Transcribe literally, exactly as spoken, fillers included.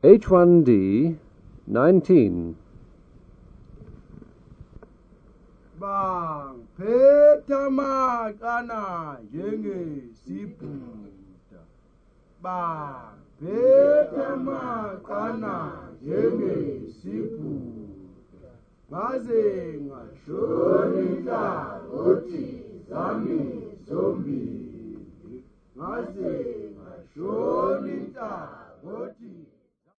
H one D, nineteen. Bang phetha maqana njengesibhuda. Bang phetha maqana njengesibhuda. Ngaze ngashonisa uthi zami zombili. Ngaze ngashonisa uthi